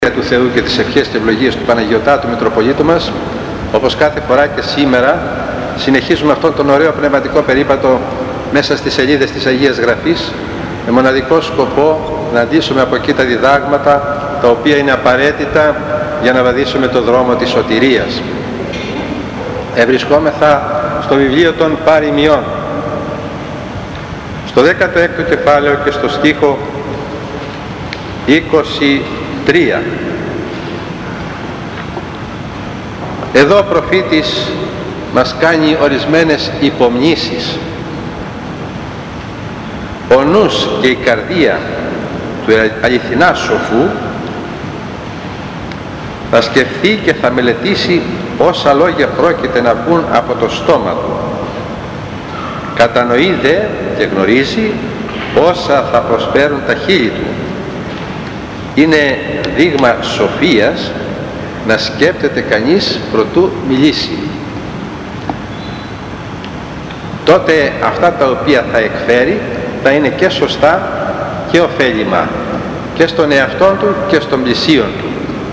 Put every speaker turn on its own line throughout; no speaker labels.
του Θεού και τις ευχές και ευλογίες του Παναγιωτάτου Μητροπολίτου μας, όπως κάθε φορά και σήμερα, συνεχίζουμε αυτόν τον ωραίο πνευματικό περίπατο μέσα στις σελίδες της Αγίας Γραφής, με μοναδικό σκοπό να αντλήσουμε από εκεί τα διδάγματα τα οποία είναι απαραίτητα για να βαδίσουμε το δρόμο της σωτηρίας. Ευρισκόμεθα στο βιβλίο των Παροιμιών, στο 16ο κεφάλαιο και στο στίχο 23. Εδώ ο προφήτης μας κάνει ορισμένες υπομνήσεις. Ο νους και η καρδία του αληθινά σοφού θα σκεφτεί και θα μελετήσει όσα λόγια πρόκειται να βγουν από το στόμα του. Κατανοεί δε και γνωρίζει όσα θα προσφέρουν τα χείλη του. Είναι δείγμα σοφίας να σκέπτεται κανείς προτού μιλήσει. Τότε αυτά τα οποία θα εκφέρει θα είναι και σωστά και ωφέλιμα και στον εαυτόν του και στον πλησίον του.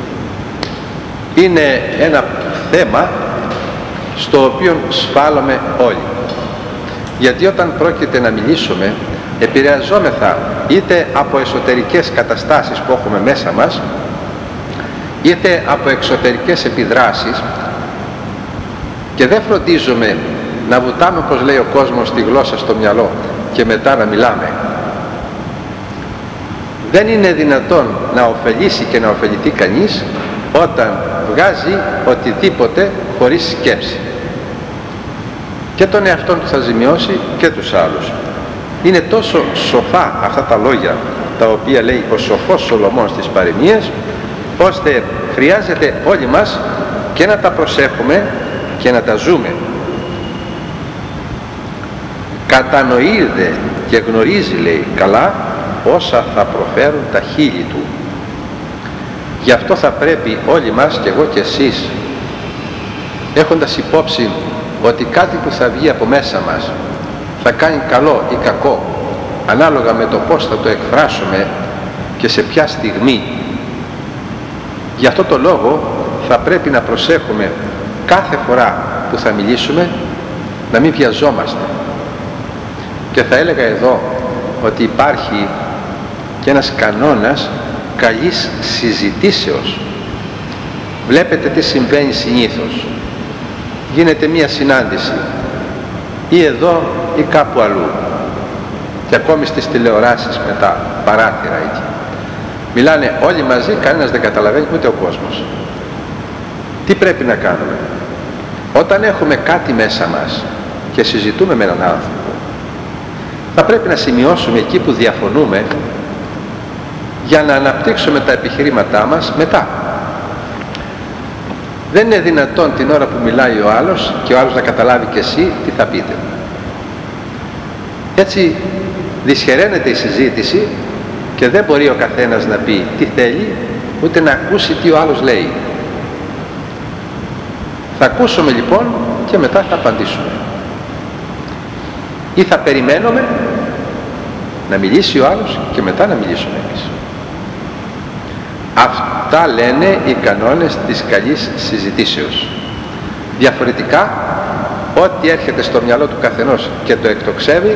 Είναι ένα θέμα στο οποίο σφάλουμε όλοι. Γιατί όταν πρόκειται να μιλήσουμε, επηρεαζόμεθα είτε από εσωτερικές καταστάσεις που έχουμε μέσα μας, είτε από εξωτερικές επιδράσεις, και δεν φροντίζουμε να βουτάμε, όπως λέει ο κόσμος, τη γλώσσα στο μυαλό και μετά να μιλάμε. Δεν είναι δυνατόν να ωφελήσει και να ωφεληθεί κανείς όταν βγάζει οτιδήποτε χωρίς σκέψη. Και τον εαυτόν του θα ζημιώσει και τους άλλους. Είναι τόσο σοφά αυτά τα λόγια τα οποία λέει ο σοφός Σολομών στις Παροιμίες, ώστε χρειάζεται όλοι μας και να τα προσέχουμε και να τα ζούμε. Κατανοεί δε και γνωρίζει, λέει, καλά όσα θα προφέρουν τα χείλη του. Γι' αυτό θα πρέπει όλοι μας, και εγώ και εσείς, έχοντας υπόψη ότι κάτι που θα βγει από μέσα μας θα κάνει καλό ή κακό ανάλογα με το πώς θα το εκφράσουμε και σε ποια στιγμή, γι' αυτό το λόγο θα πρέπει να προσέχουμε κάθε φορά που θα μιλήσουμε να μην βιαζόμαστε. Και θα έλεγα εδώ ότι υπάρχει και ένας κανόνας καλής συζητήσεως. Βλέπετε τι συμβαίνει συνήθως. Γίνεται μία συνάντηση ή εδώ ή κάπου αλλού, και ακόμη στις τηλεοράσεις με τα παράθυρα εκεί. Μιλάνε όλοι μαζί, κανένας δεν καταλαβαίνει, ούτε ο κόσμος. Τι πρέπει να κάνουμε? Όταν έχουμε κάτι μέσα μας και συζητούμε με έναν άνθρωπο, θα πρέπει να σημειώσουμε εκεί που διαφωνούμε για να αναπτύξουμε τα επιχειρήματά μας μετά. Δεν είναι δυνατόν την ώρα που μιλάει ο άλλος και ο άλλος να καταλάβει και εσύ τι θα πείτε. Έτσι δυσχεραίνεται η συζήτηση και δεν μπορεί ο καθένας να πει τι θέλει, ούτε να ακούσει τι ο άλλος λέει. Θα ακούσουμε λοιπόν και μετά θα απαντήσουμε. Ή θα περιμένουμε να μιλήσει ο άλλος και μετά να μιλήσουμε εμείς. Αυτά λένε οι κανόνες της καλής συζητήσεως. Διαφορετικά, ό,τι έρχεται στο μυαλό του καθενός και το εκτοξεύει,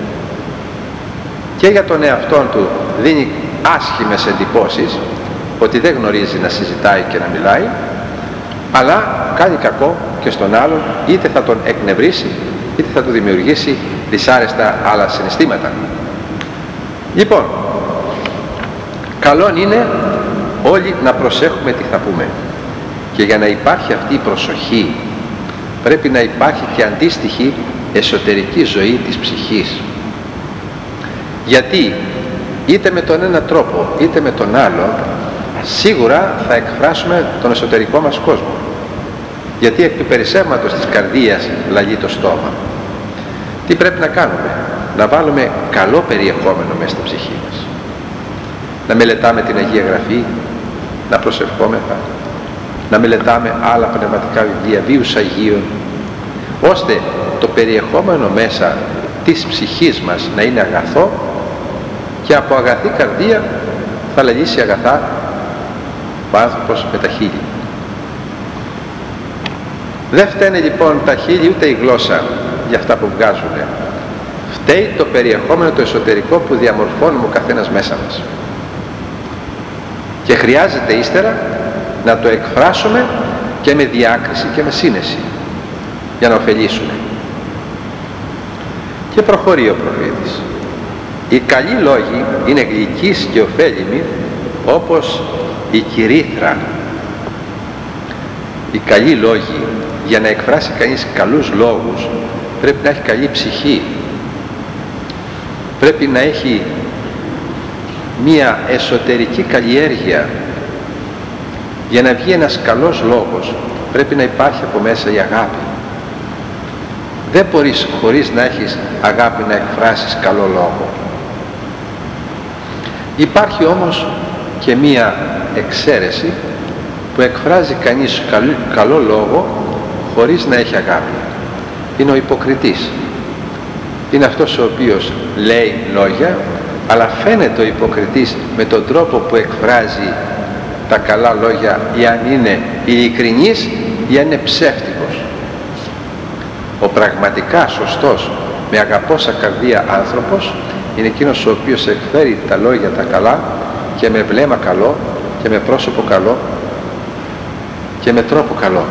και για τον εαυτόν του δίνει άσχημες εντυπώσεις ότι δεν γνωρίζει να συζητάει και να μιλάει, αλλά κάνει κακό και στον άλλον, είτε θα τον εκνευρίσει είτε θα του δημιουργήσει δυσάρεστα άλλα συναισθήματα. Λοιπόν, καλόν είναι όλοι να προσέχουμε τι θα πούμε, και για να υπάρχει αυτή η προσοχή πρέπει να υπάρχει και αντίστοιχη εσωτερική ζωή της ψυχής. Γιατί είτε με τον ένα τρόπο είτε με τον άλλο σίγουρα θα εκφράσουμε τον εσωτερικό μας κόσμο, γιατί εκ του περισσεύματος της καρδίας λαγεί το στόμα. Τι πρέπει να κάνουμε? Να βάλουμε καλό περιεχόμενο μέσα στην ψυχή μας, να μελετάμε την Αγία Γραφή, να προσευχόμεθα, να μελετάμε άλλα πνευματικά βιβλία, βίους Αγίων, ώστε το περιεχόμενο μέσα της ψυχής μας να είναι αγαθό, και από αγαθή καρδία θα λαγίσει αγαθά ο άνθρωπος με τα χείλη. Δεν φταίνε λοιπόν τα χείλη ούτε η γλώσσα για αυτά που βγάζουν. Φταίει το περιεχόμενο το εσωτερικό που διαμορφώνουμε ο καθένας μέσα μας. Και χρειάζεται ύστερα να το εκφράσουμε και με διάκριση και με σύνεση για να ωφελήσουμε. Και προχωρεί ο προφήτης. Οι καλοί λόγοι είναι γλυκείς και ωφέλιμοι όπως η κυρίθρα. Οι καλοί λόγοι, για να εκφράσει κανείς καλούς λόγους, πρέπει να έχει καλή ψυχή. Πρέπει να έχει μία εσωτερική καλλιέργεια. Για να βγει ένας καλός λόγος πρέπει να υπάρχει από μέσα η αγάπη. Δεν μπορείς χωρίς να έχεις αγάπη να εκφράσεις καλό λόγο. Υπάρχει όμως και μία εξαίρεση που εκφράζει κανείς καλό λόγο χωρίς να έχει αγάπη. Είναι ο υποκριτής. Είναι αυτός ο οποίος λέει λόγια, αλλά φαίνεται ο υποκριτής με τον τρόπο που εκφράζει τα καλά λόγια, ή αν είναι ειλικρινής ή αν είναι ψεύτικος. Ο πραγματικά σωστός, με αγαπώσα καρδία άνθρωπος, είναι εκείνος ο οποίος εκφέρει τα λόγια τα καλά και με βλέμμα καλό και με πρόσωπο καλό και με τρόπο καλό.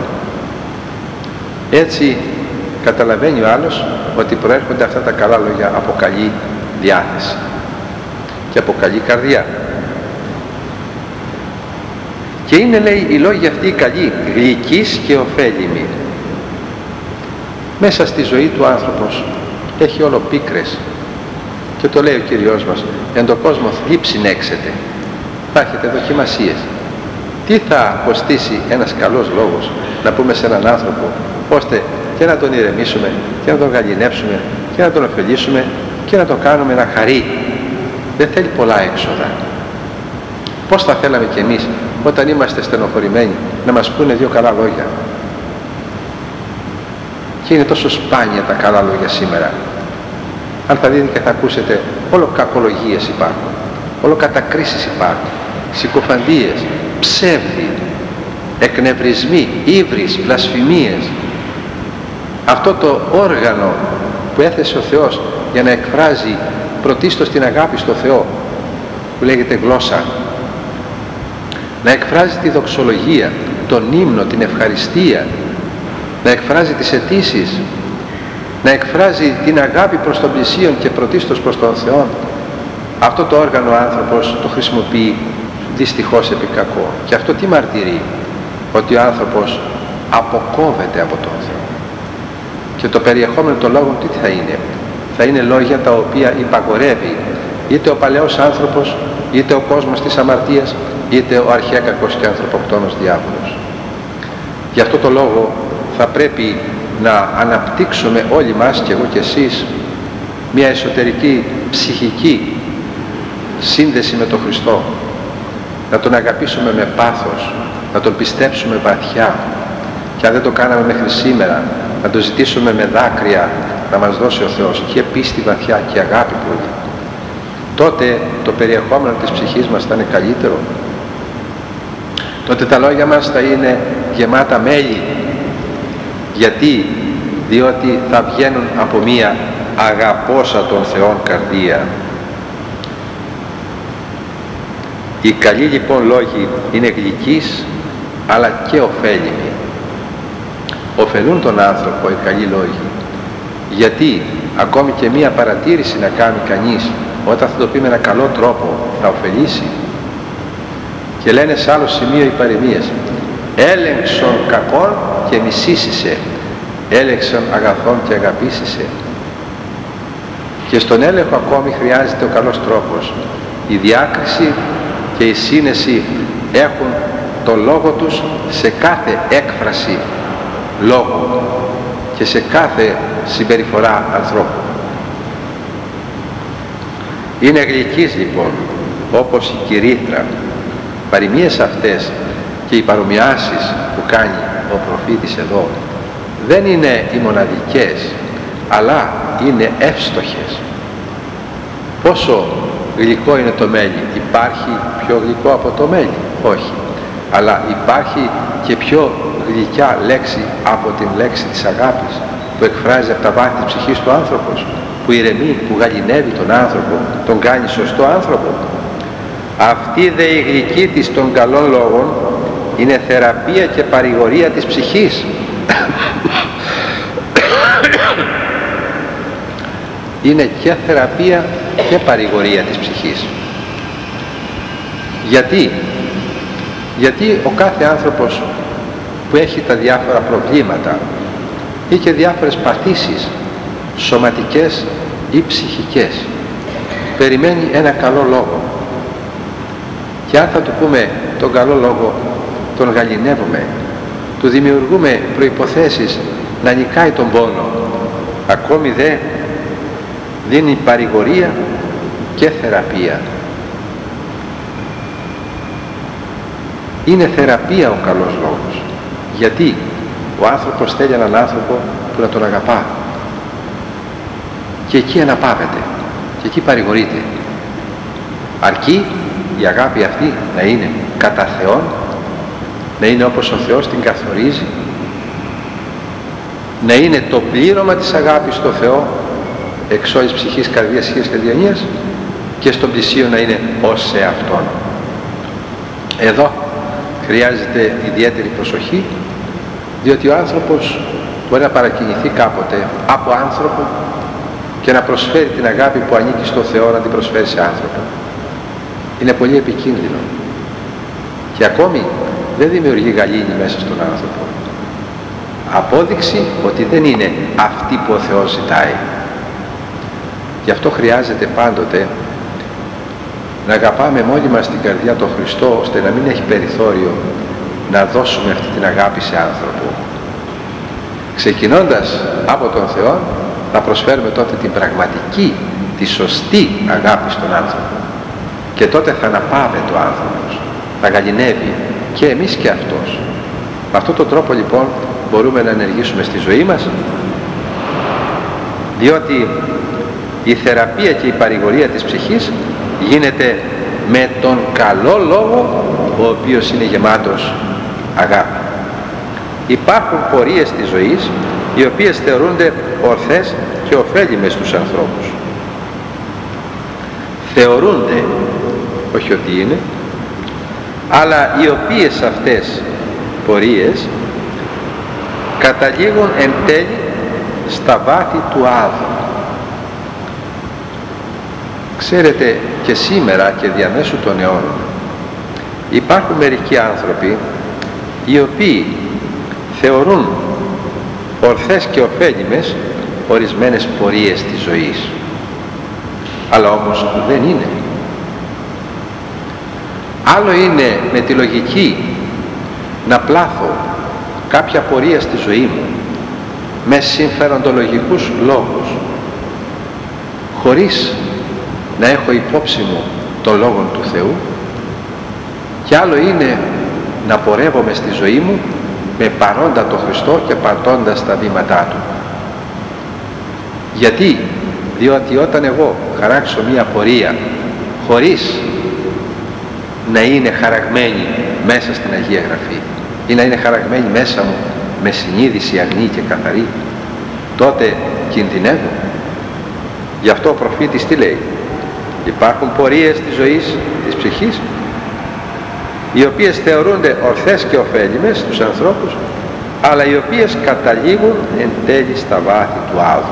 Έτσι καταλαβαίνει ο άλλος ότι προέρχονται αυτά τα καλά λόγια από καλή διάθεση και από καλή καρδιά. Και είναι, λέει, οι λόγοι αυτοί οι καλοί, γλυκείς και ωφέλιμοι. Μέσα στη ζωή του άνθρωπος έχει όλο πίκρες, και το λέει ο Κύριος μας, εν το κόσμο θλίψην έξετε. Υπάρχετε δοκιμασίες. Τι θα κοστίσει ένας καλός λόγος να πούμε σε έναν άνθρωπο, ώστε και να τον ηρεμήσουμε και να τον γαληνεύσουμε και να τον ωφελήσουμε και να τον κάνουμε να χαρεί. Δεν θέλει πολλά έξοδα. Πώς θα θέλαμε κι εμείς όταν είμαστε στενοχωρημένοι να μας πούνε δύο καλά λόγια? Και είναι τόσο σπάνια τα καλά λόγια σήμερα. Αν θα δείτε και θα ακούσετε, όλο κακολογίες υπάρχουν, όλο κατακρίσεις υπάρχουν, συκοφαντίες, ψεύδι, εκνευρισμοί, ύβρις, βλασφημίες. Αυτό το όργανο που έθεσε ο Θεός για να εκφράζει πρωτίστως την αγάπη στο Θεό, που λέγεται γλώσσα, να εκφράζει τη δοξολογία, τον ύμνο, την ευχαριστία, να εκφράζει τις αιτήσεις, να εκφράζει την αγάπη προς τον πλησίον και πρωτίστως προς τον Θεό. Αυτό το όργανο ο άνθρωπος το χρησιμοποιεί δυστυχώς επί κακό. Και αυτό τι μαρτυρεί? Ότι ο άνθρωπος αποκόβεται από τον Θεό. Και το περιεχόμενο των λόγων τι θα είναι? Θα είναι λόγια τα οποία υπαγορεύει είτε ο παλαιός άνθρωπος, είτε ο κόσμος της αμαρτίας, είτε ο αρχαίκακος και ανθρωποκτόνος διάβολος. Γι' αυτό το λόγο θα πρέπει να αναπτύξουμε όλοι μας, και εγώ και εσείς, μια εσωτερική ψυχική σύνδεση με τον Χριστό, να τον αγαπήσουμε με πάθος, να τον πιστέψουμε βαθιά, και αν δεν το κάναμε μέχρι σήμερα, να το ζητήσουμε με δάκρυα να μας δώσει ο Θεός και πίστη βαθιά και αγάπη πολύ. Τότε το περιεχόμενο της ψυχής μας θα είναι καλύτερο. Τότε τα λόγια μας θα είναι γεμάτα μέλι. Γιατί? Διότι θα βγαίνουν από μία αγαπώσα των Θεών καρδία. Οι καλοί λοιπόν λόγοι είναι γλυκείς αλλά και ωφέλιμοι. Ωφελούν τον άνθρωπο οι καλοί λόγοι. Γιατί ακόμη και μία παρατήρηση να κάνει κανείς, όταν θα το πει με ένα καλό τρόπο, θα ωφελήσει. Και λένε σε άλλο σημείο οι παροιμίες, έλεγξον κακόν και μισήσισε, έλεγξον αγαθόν και αγαπήσισε. Και στον έλεγχο ακόμη χρειάζεται ο καλός τρόπος. Η διάκριση και η σύνεση έχουν το λόγο τους σε κάθε έκφραση λόγου και σε κάθε συμπεριφορά ανθρώπου. Είναι γλυκείς λοιπόν, όπως η κυρίθρα. Παροιμίες αυτές και οι παρομοιάσεις που κάνει ο προφήτης εδώ δεν είναι οι μοναδικές, αλλά είναι εύστοχες. Πόσο γλυκό είναι το μέλι? Υπάρχει πιο γλυκό από το μέλι? Όχι. αλλά υπάρχει και πιο γλυκιά λέξη από την λέξη της αγάπης, που εκφράζει από τα βάθη της ψυχής του άνθρωπος, που ηρεμεί, που γαληνεύει τον άνθρωπο, τον κάνει σωστό άνθρωπο. Αυτή δε η γλυκή της των καλών λόγων είναι θεραπεία και παρηγορία της ψυχής. Είναι και θεραπεία και παρηγορία της ψυχής. Γιατί ο κάθε άνθρωπος που έχει τα διάφορα προβλήματα ή και διάφορες παθήσεις σωματικές ή ψυχικές περιμένει ένα καλό λόγο, και αν θα του πούμε τον καλό λόγο, τον γαληνεύουμε, του δημιουργούμε προϋποθέσεις να νικάει τον πόνο, ακόμη δε δίνει παρηγορία και θεραπεία. Είναι θεραπεία ο καλός λόγος, γιατί ο άνθρωπος θέλει έναν άνθρωπο που να τον αγαπά, και εκεί αναπαύεται και εκεί παρηγορείται, αρκεί η αγάπη αυτή να είναι κατά Θεόν, να είναι όπως ο Θεός την καθορίζει, να είναι το πλήρωμα της αγάπης στο Θεό, εξ όλης ψυχής, καρδίας, σχέσης και διανοίας, και στον πλησίο να είναι ως σε Αυτόν. Εδώ χρειάζεται ιδιαίτερη προσοχή, διότι ο άνθρωπος μπορεί να παρακινηθεί κάποτε από άνθρωπο και να προσφέρει την αγάπη που ανήκει στο Θεό, να την προσφέρει σε άνθρωπο. Είναι πολύ επικίνδυνο και ακόμη δεν δημιουργεί γαλήνη μέσα στον άνθρωπο. Απόδειξη ότι δεν είναι αυτή που ο Θεός ζητάει. Γι' αυτό χρειάζεται πάντοτε να αγαπάμε μόνοι μας την καρδιά τον Χριστό, ώστε να μην έχει περιθώριο να δώσουμε αυτή την αγάπη σε άνθρωπο. Ξεκινώντας από τον Θεό, θα προσφέρουμε τότε την πραγματική, τη σωστή αγάπη στον άνθρωπο, και τότε θα αναπαύεται ο άνθρωπος, θα γαληνεύει και εμείς και αυτός. Με αυτόν τον τρόπο λοιπόν μπορούμε να ενεργήσουμε στη ζωή μας, διότι η θεραπεία και η παρηγορία της ψυχής γίνεται με τον καλό λόγο, ο οποίος είναι γεμάτος αγάπη. Υπάρχουν πορείες της ζωής οι οποίες θεωρούνται ορθές και ωφέλιμες στους ανθρώπους. Θεωρούνται, όχι ότι είναι, αλλά οι οποίες αυτές πορείες καταλήγουν εν τέλει στα βάθη του άδου. Ξέρετε, και σήμερα και διαμέσου των αιώνων υπάρχουν μερικοί άνθρωποι οι οποίοι θεωρούν ορθές και ωφέλιμες ορισμένες πορείες της ζωής, αλλά όμως δεν είναι. Άλλο είναι με τη λογική να πλάθω κάποια πορεία στη ζωή μου με συμφεροντολογικούς λόγους, χωρίς να έχω υπόψη μου τον Λόγο του Θεού, και άλλο είναι να πορεύομαι στη ζωή μου με παρόντα τον Χριστό και πατώντας τα βήματά Του. Γιατί? Διότι όταν εγώ χαράξω μία πορεία χωρίς να είναι χαραγμένη μέσα στην Αγία Γραφή ή να είναι χαραγμένη μέσα μου με συνείδηση αγνή και καθαρή, τότε κινδυνεύω. Γι' αυτό ο προφήτης τι λέει? Υπάρχουν πορείες της ζωής της ψυχής οι οποίες θεωρούνται ορθές και ωφέλιμες στους ανθρώπους, αλλά οι οποίες καταλήγουν εν τέλει στα βάθη του άδου.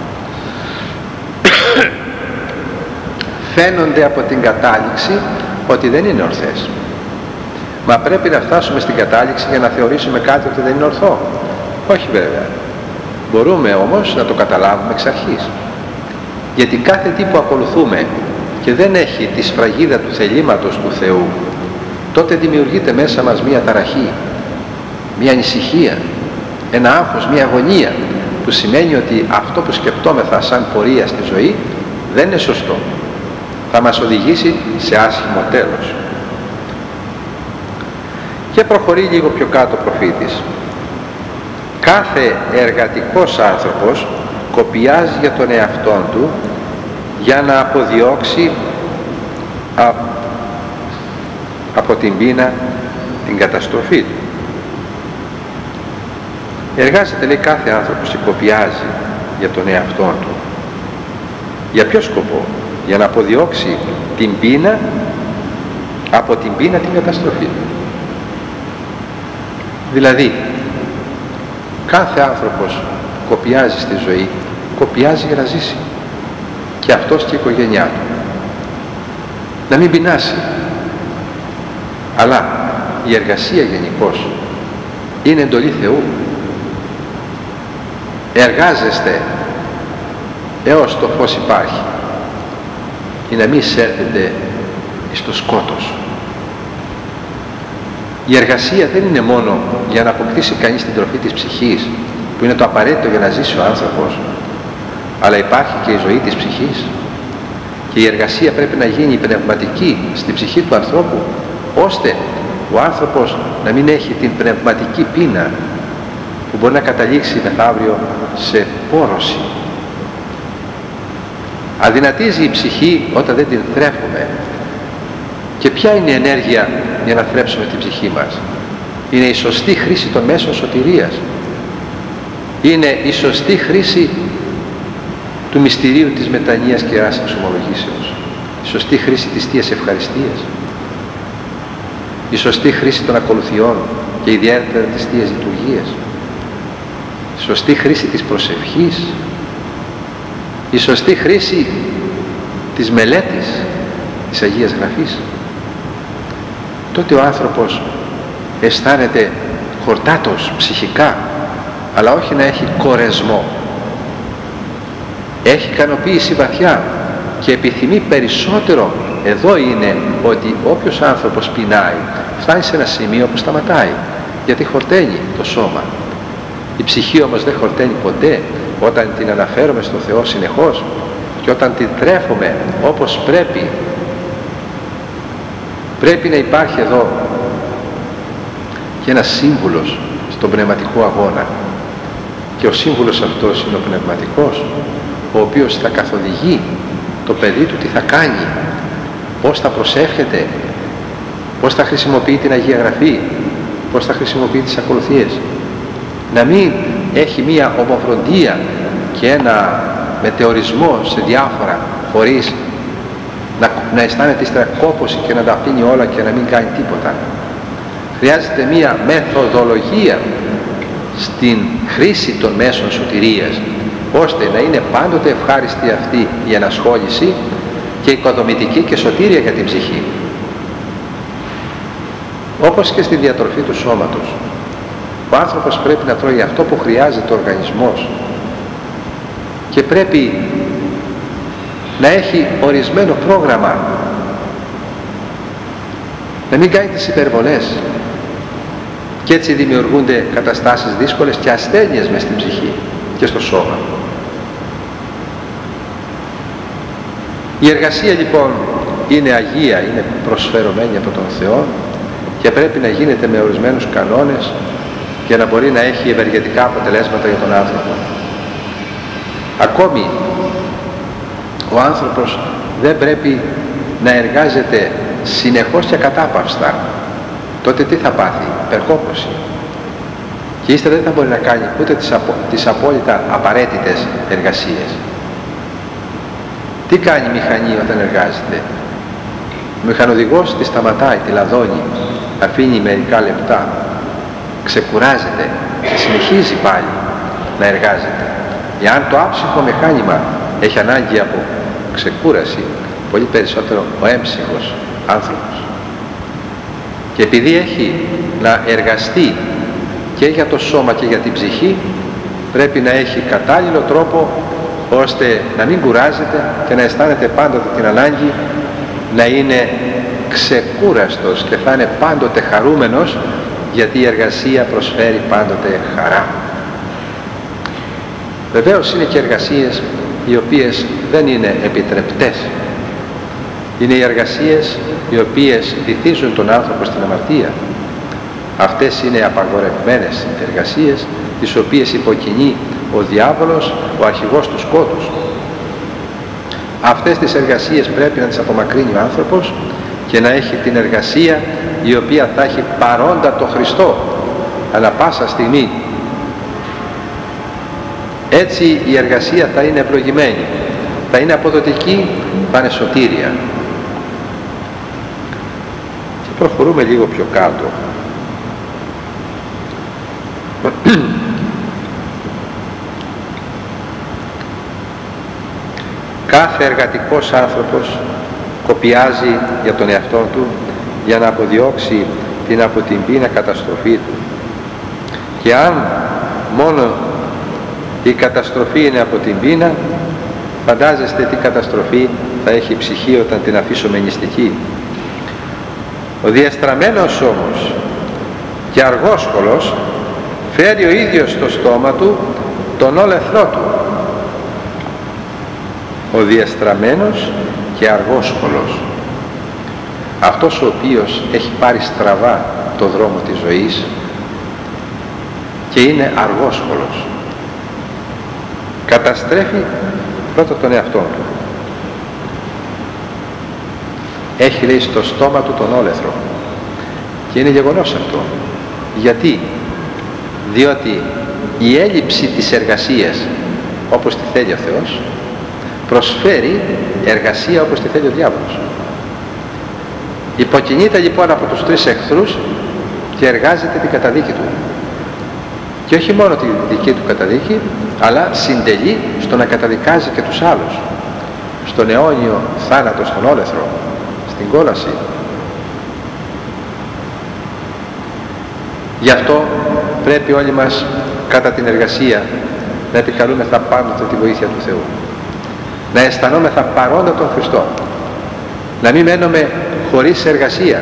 Φαίνονται από την κατάληξη ότι δεν είναι ορθές. Μα πρέπει να φτάσουμε στην κατάληξη για να θεωρήσουμε κάτι ότι δεν είναι ορθό? Όχι βέβαια. Μπορούμε όμως να το καταλάβουμε εξ αρχής. Γιατί κάθε τι που ακολουθούμε και δεν έχει τη σφραγίδα του θελήματος του Θεού, τότε δημιουργείται μέσα μας μία ταραχή, μία ανησυχία, ένα άγχος, μία αγωνία, που σημαίνει ότι αυτό που σκεπτόμεθα σαν πορεία στη ζωή δεν είναι σωστό. Θα μας οδηγήσει σε άσχημο τέλος. Και προχωρεί λίγο πιο κάτω ο προφήτης. Κάθε εργατικός άνθρωπος κοπιάζει για τον εαυτόν του για να αποδιώξει από την πείνα την καταστροφή του. Εργάζεται, λέει, κάθε άνθρωπος και κοπιάζει για τον εαυτό του. Για ποιο σκοπό? Για να αποδιώξει την πείνα, από την πείνα την καταστροφή. Δηλαδή, κάθε άνθρωπος κοπιάζει στη ζωή, κοπιάζει για να ζήσει. Και αυτός και η οικογένειά του. Να μην πεινάσει. Αλλά η εργασία γενικώς είναι εντολή Θεού. Εργάζεστε έως το φως υπάρχει, ή να μην εισέρθετε στο σκότος. Η εργασία δεν είναι μόνο για να αποκτήσει κανείς την τροφή της ψυχής, που είναι το απαραίτητο για να ζήσει ο άνθρωπος, αλλά υπάρχει και η ζωή της ψυχής. Και η εργασία πρέπει να γίνει πνευματική στην ψυχή του ανθρώπου, ώστε ο άνθρωπος να μην έχει την πνευματική πείνα που μπορεί να καταλήξει μεθαύριο σε πόρωση. Αδυνατίζει η ψυχή όταν δεν την θρέφουμε. Και ποια είναι η ενέργεια για να θρέψουμε την ψυχή μας? Είναι η σωστή χρήση των μέσων σωτηρίας. Είναι η σωστή χρήση του μυστηρίου της μετανοίας και Ιεράς Εξομολογήσεως. Η σωστή χρήση της Θείας Ευχαριστίας. Η σωστή χρήση των ακολουθιών και ιδιαίτερα της Θείας Λειτουργίας. Η σωστή χρήση της προσευχής. Η σωστή χρήση της μελέτης της Αγίας Γραφής. Τότε ο άνθρωπος αισθάνεται χορτάτος ψυχικά, αλλά όχι να έχει κορεσμό. Έχει ικανοποίηση βαθιά και επιθυμεί περισσότερο. Εδώ είναι ότι όποιος άνθρωπος πεινάει φτάνει σε ένα σημείο που σταματάει, γιατί χορταίνει το σώμα. Η ψυχή όμως δεν χορταίνει ποτέ όταν την αναφέρουμε στο Θεό συνεχώς και όταν την τρέφουμε όπως πρέπει. Πρέπει να υπάρχει εδώ και ένας σύμβουλος στον πνευματικό αγώνα, και ο σύμβουλος αυτός είναι ο πνευματικός, ο οποίος θα καθοδηγεί το παιδί του τι θα κάνει, πώς θα προσεύχεται, πώς θα χρησιμοποιεί την Αγία Γραφή, πώς θα χρησιμοποιεί τις ακολουθίες. Να μην έχει μία ομοφροντία και ένα μετεωρισμό σε διάφορα, χωρίς να αισθάνεται ύστερα κόπωση και να τα αφήνει όλα και να μην κάνει τίποτα. Χρειάζεται μία μεθοδολογία στην χρήση των μέσων σωτηρίας, ώστε να είναι πάντοτε ευχάριστη αυτή η ενασχόληση και οικοδομητική και σωτήρια για την ψυχή. Όπως και στη διατροφή του σώματος, ο άνθρωπος πρέπει να τρώει αυτό που χρειάζεται ο οργανισμός και πρέπει να έχει ορισμένο πρόγραμμα, να μην κάνει τις υπερβολές, και έτσι δημιουργούνται καταστάσεις δύσκολες και ασθένειες μες στην ψυχή και στο σώμα. Η εργασία λοιπόν είναι αγία, είναι προσφερωμένη από τον Θεό και πρέπει να γίνεται με ορισμένους κανόνες για να μπορεί να έχει ευεργετικά αποτελέσματα για τον άνθρωπο. Ακόμη ο άνθρωπος δεν πρέπει να εργάζεται συνεχώς και ακατάπαυστα. Τότε τι θα πάθει? Περκόπωση. Και ύστερα δεν θα μπορεί να κάνει ούτε τις απόλυτα απαραίτητες εργασίες. Τι κάνει η μηχανή όταν εργάζεται? Ο μηχανοδηγός τη σταματάει, τη λαδώνει, αφήνει μερικά λεπτά, ξεκουράζεται και συνεχίζει πάλι να εργάζεται. Εάν το άψυχο μηχάνημα έχει ανάγκη από ξεκούραση, πολύ περισσότερο ο έμψυχος άνθρωπος. Και επειδή έχει να εργαστεί και για το σώμα και για την ψυχή, πρέπει να έχει κατάλληλο τρόπο ώστε να μην κουράζεται και να αισθάνεται πάντοτε την ανάγκη να είναι ξεκούραστος και θα είναι πάντοτε χαρούμενος, γιατί η εργασία προσφέρει πάντοτε χαρά. Βεβαίως είναι και εργασίες οι οποίες δεν είναι επιτρεπτές. Είναι οι εργασίες οι οποίες βυθίζουν τον άνθρωπο στην αμαρτία. Αυτές είναι απαγορευμένες εργασίες, τις οποίες υποκινεί ο διάβολος, ο αρχηγός του σκότους. Αυτές τις εργασίες πρέπει να τις απομακρύνει ο άνθρωπος και να έχει την εργασία η οποία θα έχει παρόντα το Χριστό ανά πάσα στιγμή. Έτσι η εργασία θα είναι ευλογημένη, θα είναι αποδοτική, θα είναι σωτήρια. Και προχωρούμε λίγο πιο κάτω. Κάθε εργατικός άνθρωπος κοπιάζει για τον εαυτό του για να αποδιώξει την από την πείνα καταστροφή του. Και αν μόνο η καταστροφή είναι από την πείνα, φαντάζεστε τι καταστροφή θα έχει η ψυχή όταν την αφήσουμε νηστική. Ο διαστραμμένος όμως και αργόσχολος φέρει ο ίδιος στο στόμα του τον όλεθρό του. Ο διαστραμμένος και αργόσχολος, αυτός ο οποίος έχει πάρει στραβά το δρόμο της ζωής και είναι αργόσχολος, καταστρέφει πρώτα τον εαυτό του. Έχει, λέει, στο στόμα του τον όλεθρο, και είναι γεγονός αυτό. Γιατί? Διότι η έλλειψη της εργασίας όπως τη θέλει ο Θεός προσφέρει εργασία όπως τη θέλει ο διάβολος. Υποκινείται λοιπόν από τους τρεις εχθρούς και εργάζεται την καταδίκη του. Και όχι μόνο τη δική του καταδίκη, αλλά συντελεί στο να καταδικάζει και τους άλλους. Στον αιώνιο θάνατο, στον όλεθρο, στην κόλαση. Γι' αυτό πρέπει όλοι μας κατά την εργασία να επικαλούμεθα πάντοτε τη βοήθεια του Θεού. Να αισθανόμεθα παρόντα τον Χριστό. Να μην μένουμε χωρίς εργασία.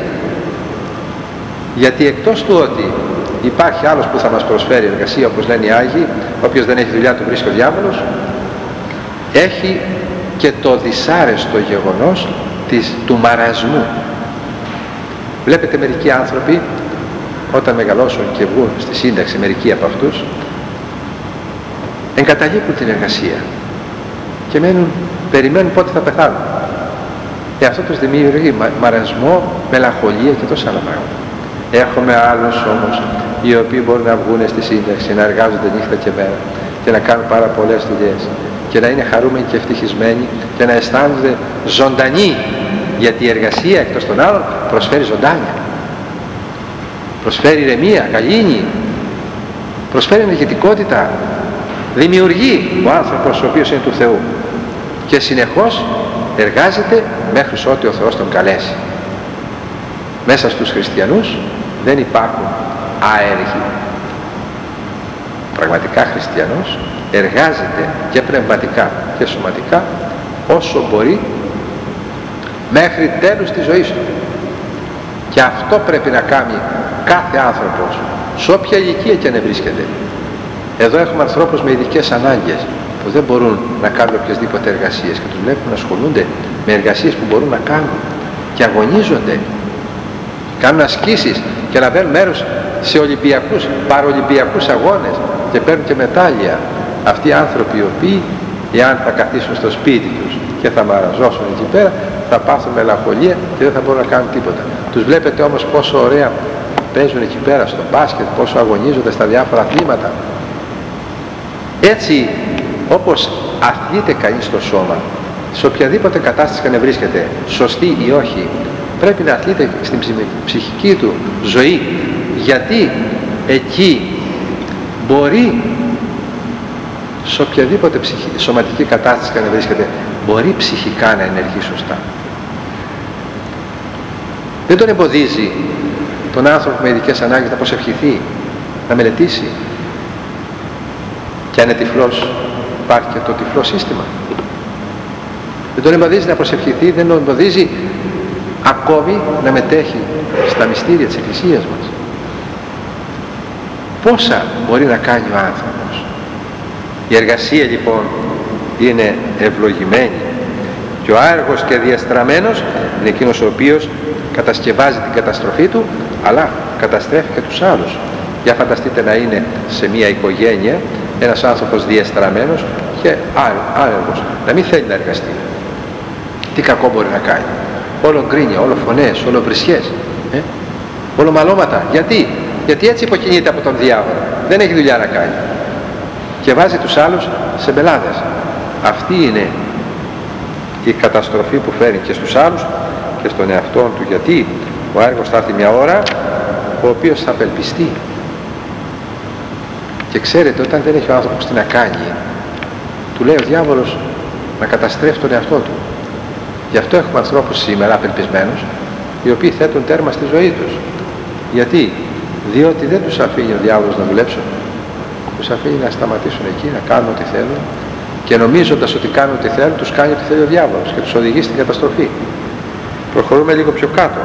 Γιατί εκτός του ότι υπάρχει άλλος που θα μας προσφέρει εργασία, όπως λένε οι Άγιοι, όποιος δεν έχει δουλειά του βρίσκει ο διάβολος, έχει και το δυσάρεστο γεγονός του μαρασμού. Βλέπετε μερικοί άνθρωποι όταν μεγαλώσουν και βγουν στη σύνταξη, μερικοί από αυτούς εγκαταλείπουν την εργασία και περιμένουν πότε θα πεθάνουν. Αυτό τους δημιουργεί μαρασμό, μελαγχολία και τόσα άλλα πράγματα. Έχουμε άλλους όμως οι οποίοι μπορούν να βγουν στη σύνταξη, να εργάζονται νύχτα και μέρα και να κάνουν πάρα πολλές δουλειές και να είναι χαρούμενοι και ευτυχισμένοι και να αισθάνονται ζωντανοί, γιατί η εργασία εκτός των άλλων προσφέρει ζωντάνια, προσφέρει ηρεμία, γαλήνη, προσφέρει ενεργητικότητα, δημιουργεί ο άνθρωπος ο οποίος είναι του Θεού και συνεχώς εργάζεται μέχρι ό,τι ο Θεός τον καλέσει. Μέσα στους χριστιανούς δεν υπάρχουν άεργοι. Πραγματικά χριστιανός εργάζεται και πνευματικά και σωματικά όσο μπορεί μέχρι τέλους της ζωής του. Και αυτό πρέπει να κάνει κάθε άνθρωπος, σε όποια ηλικία και αν βρίσκεται. Εδώ έχουμε ανθρώπους με ειδικές ανάγκες που δεν μπορούν να κάνουν οποιασδήποτε εργασίες και τους βλέπουμε να ασχολούνται με εργασίες που μπορούν να κάνουν και αγωνίζονται, κάνουν ασκήσεις και λαμβάνουν μέρος σε ολυμπιακούς, παρολυμπιακούς αγώνες και παίρνουν και μετάλλια. Αυτοί οι άνθρωποι οι οποίοι, εάν θα καθίσουν στο σπίτι τους και θα μαραζώσουν εκεί πέρα, θα πάθουν μελαγχολία και δεν θα μπορούν να κάνουν τίποτα. Τους βλέπετε όμως πόσο ωραία παίζουν εκεί πέρα στο μπάσκετ, πόσο αγωνίζονται στα διάφορα αθλήματα. Έτσι, όπως αθλείται κανείς στο σώμα, σε οποιαδήποτε κατάσταση και να βρίσκεται, σωστή ή όχι, πρέπει να αθλείται στην ψυχική του ζωή, γιατί εκεί μπορεί, σε οποιαδήποτε σωματική κατάσταση και να βρίσκεται, μπορεί ψυχικά να ενεργεί σωστά. Δεν τον εμποδίζει τον άνθρωπο με ειδικές ανάγκες να προσευχηθεί, να μελετήσει. Και αν είναι τυφλός, υπάρχει και το τυφλό σύστημα. Δεν τον εμποδίζει να προσευχηθεί, δεν τον εμποδίζει ακόμη να μετέχει στα μυστήρια της Εκκλησίας μας. Πόσα μπορεί να κάνει ο άνθρωπος. Η εργασία λοιπόν είναι ευλογημένη και ο άργος και διαστραμμένος είναι εκείνος ο οποίος κατασκευάζει την καταστροφή του, αλλά καταστρέφει και τους άλλους. Για φανταστείτε να είναι σε μια οικογένεια ένας άνθρωπος διαστραμμένος και άργος, να μην θέλει να εργαστεί. Τι κακό μπορεί να κάνει. Όλο γκρίνια, όλο φωνές, όλο βρισιές. Ολομαλώματα. Γιατί έτσι υποκινείται από τον διάβολο. Δεν έχει δουλειά να κάνει. Και βάζει τους άλλους σε μπελάδες. Αυτή είναι η καταστροφή που φέρει και στους άλλους και στον εαυτό του. Γιατί ο έργος θα έρθει μια ώρα ο οποίος θα απελπιστεί. Και ξέρετε, όταν δεν έχει ο άνθρωπος τι να κάνει, του λέει ο διάβολος να καταστρέφει τον εαυτό του. Γι' αυτό έχουμε ανθρώπους σήμερα απελπισμένους, οι οποίοι θέτουν τέρμα στη ζωή τους. Γιατί? Διότι δεν τους αφήνει ο διάβολος να δουλέψουν. Τους αφήνει να σταματήσουν εκεί, να κάνουν ό,τι θέλουν, και νομίζοντας ότι κάνουν ό,τι θέλουν, τους κάνει ό,τι θέλει ο διάβολος και τους οδηγεί στην καταστροφή. Προχωρούμε λίγο πιο κάτω.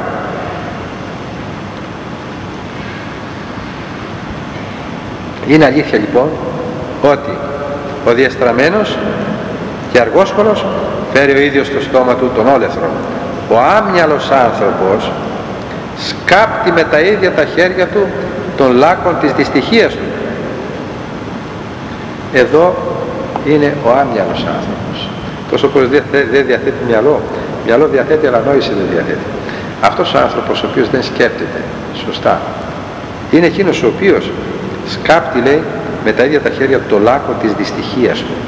Είναι αλήθεια λοιπόν ότι ο διεστραμμένος και αργόσχολος φέρει ο ίδιος στο στόμα του τον όλεθρο. Ο άμυαλος άνθρωπος σκάπτει με τα ίδια τα χέρια του των λάκων της δυστυχίας του. Εδώ είναι ο άμυαλος άνθρωπος. Τόσο πως δεν διαθέτει μυαλό. Μυαλό διαθέτει, αλλά νόηση δεν διαθέτει. Αυτός ο άνθρωπος ο οποίος δεν σκέπτεται σωστά είναι εκείνος ο οποίος σκάπτει, λέει, με τα ίδια τα χέρια του το λάκκο της δυστυχίας του.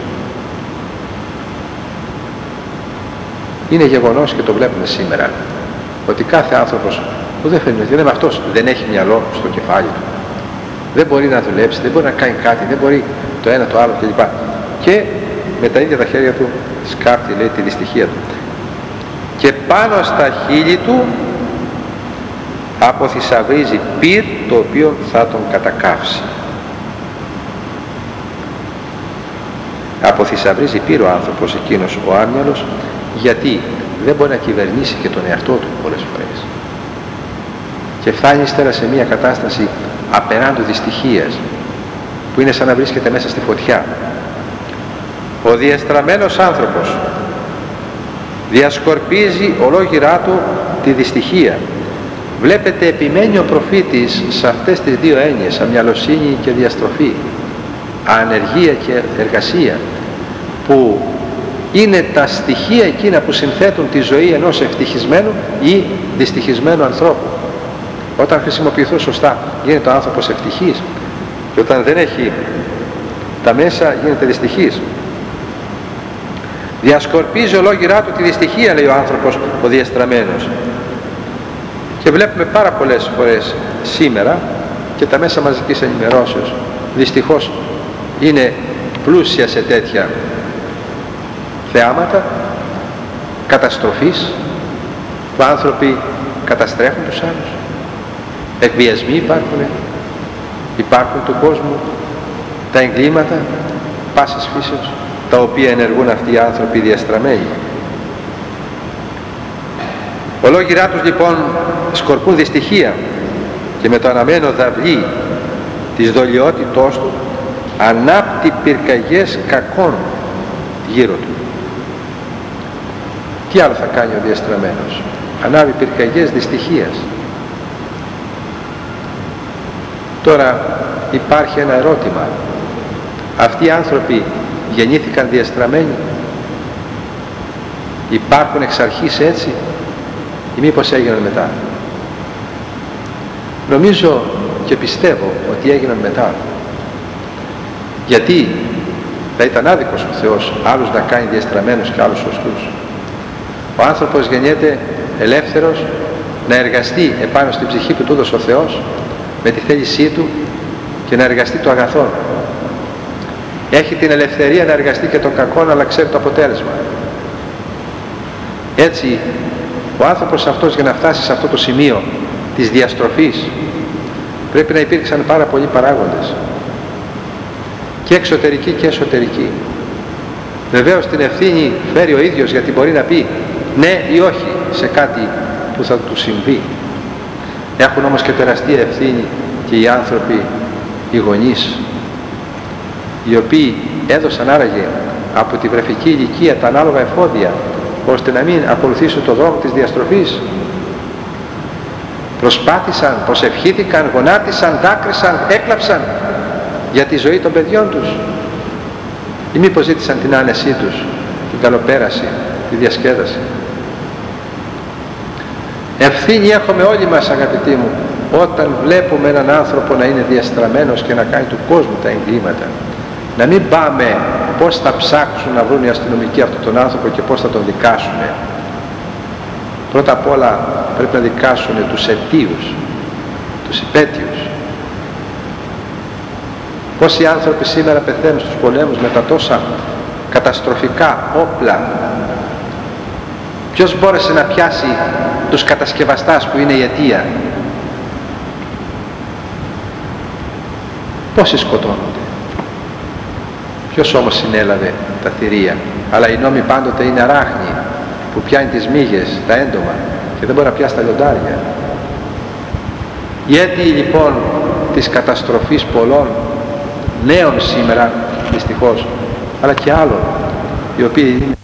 Είναι γεγονός και το βλέπουμε σήμερα ότι κάθε άνθρωπος που δεν είναι με αυτός, δεν έχει μυαλό στο κεφάλι του, δεν μπορεί να δουλέψει, δεν μπορεί να κάνει κάτι, δεν μπορεί το ένα το άλλο κλπ. Και με τα ίδια τα χέρια του σκάπτει, λέει, τη δυστυχία του. Και πάνω στα χείλη του αποθυσαυρίζει πυρ το οποίο θα τον κατακάψει. Αποθυσαυρίζει πυρ ο άνθρωπος εκείνος ο άμυαλος, γιατί δεν μπορεί να κυβερνήσει και τον εαυτό του πολλές φορές. Και φτάνει ύστερα σε μια κατάσταση απεράντου δυστυχίας, που είναι σαν να βρίσκεται μέσα στη φωτιά. Ο διεστραμμένος άνθρωπος διασκορπίζει ολόγυρά του τη δυστυχία. Βλέπετε, επιμένει ο προφήτης σε αυτές τις δύο έννοιες, αμυαλοσύνη και διαστροφή, ανεργία και εργασία, που είναι τα στοιχεία εκείνα που συνθέτουν τη ζωή ενός ευτυχισμένου ή δυστυχισμένου ανθρώπου. Όταν χρησιμοποιηθούν σωστά γίνεται ο άνθρωπος ευτυχής, και όταν δεν έχει τα μέσα γίνεται δυστυχής. Διασκορπίζει ολόγυρά του τη δυστυχία, λέει ο άνθρωπος ο διεστραμμένος. Και βλέπουμε πάρα πολλές φορές σήμερα, και τα μέσα μαζικής ενημερώσεως δυστυχώς είναι πλούσια σε τέτοια θεάματα καταστροφής, που άνθρωποι καταστρέφουν τους άλλους, εκβιασμοί υπάρχουν του κόσμου, τα εγκλήματα πάσης φύσεως, τα οποία ενεργούν αυτοί οι άνθρωποι διαστραμμένοι. Ολόγυρά τους λοιπόν σκορπούν δυστυχία, και με το αναμένο δαυλί της δολιότητός του ανάπτει πυρκαγιές κακών γύρω του. Τι άλλο θα κάνει ο διαστραμμένος? Ανάβει πυρκαγιές δυστυχίας. Τώρα υπάρχει ένα ερώτημα. Αυτοί οι άνθρωποι γεννήθηκαν διαστραμμένοι? Υπάρχουν εξ αρχής έτσι, ή μήπως έγιναν μετά? Νομίζω και πιστεύω ότι έγιναν μετά. Γιατί θα ήταν άδικος ο Θεός άλλους να κάνει διαστραμμένους και άλλους σωστούς. Ο άνθρωπος γεννιέται ελεύθερος να εργαστεί επάνω στην ψυχή που του έδωσε ο Θεός με τη θέλησή του και να εργαστεί το αγαθό. Έχει την ελευθερία να εργαστεί και το κακό, αλλά ξέρει το αποτέλεσμα. Έτσι ο άνθρωπος αυτός, για να φτάσει σε αυτό το σημείο της διαστροφής, πρέπει να υπήρξαν πάρα πολλοί παράγοντες, και εξωτερικοί και εσωτερικοί. Βεβαίως την ευθύνη φέρει ο ίδιος, γιατί μπορεί να πει ναι ή όχι σε κάτι που θα του συμβεί. Έχουν όμως και τεραστία ευθύνη και οι άνθρωποι, οι γονείς, οι οποίοι έδωσαν άραγε από τη βρεφική ηλικία τα ανάλογα εφόδια, ώστε να μην ακολουθήσουν το δρόμο της διαστροφής. Προσπάθησαν, προσευχήθηκαν, γονάτισαν, δάκρυσαν, έκλαψαν για τη ζωή των παιδιών τους, ή μήπως ζήτησαν την άνεσή τους, την καλοπέραση, τη διασκέδαση? Ευθύνη έχουμε όλοι μας, αγαπητοί μου, όταν βλέπουμε έναν άνθρωπο να είναι διαστραμμένος και να κάνει του κόσμου τα εγκλήματα, να μην πάμε πώς θα ψάξουν να βρουν οι αστυνομικοί αυτόν τον άνθρωπο και πώς θα τον δικάσουν. Πρώτα απ' όλα πρέπει να δικάσουν τους αιτίους, τους υπέτειους. Πόσοι άνθρωποι σήμερα πεθαίνουν στους πολέμους με τα τόσα καταστροφικά όπλα. Ποιος μπόρεσε να πιάσει τους κατασκευαστάς που είναι η αιτία? Πόσοι σκοτώνονται? Ποιος όμως συνέλαβε τα θηρία? Αλλά οι νόμοι πάντοτε είναι αράχνοι που πιάνει τις μύγες, τα έντομα και δεν μπορεί να πιάσει τα λιοντάρια. Οι αίτιοι λοιπόν της καταστροφής πολλών νέων σήμερα δυστυχώς, αλλά και άλλων οι οποίοι είναι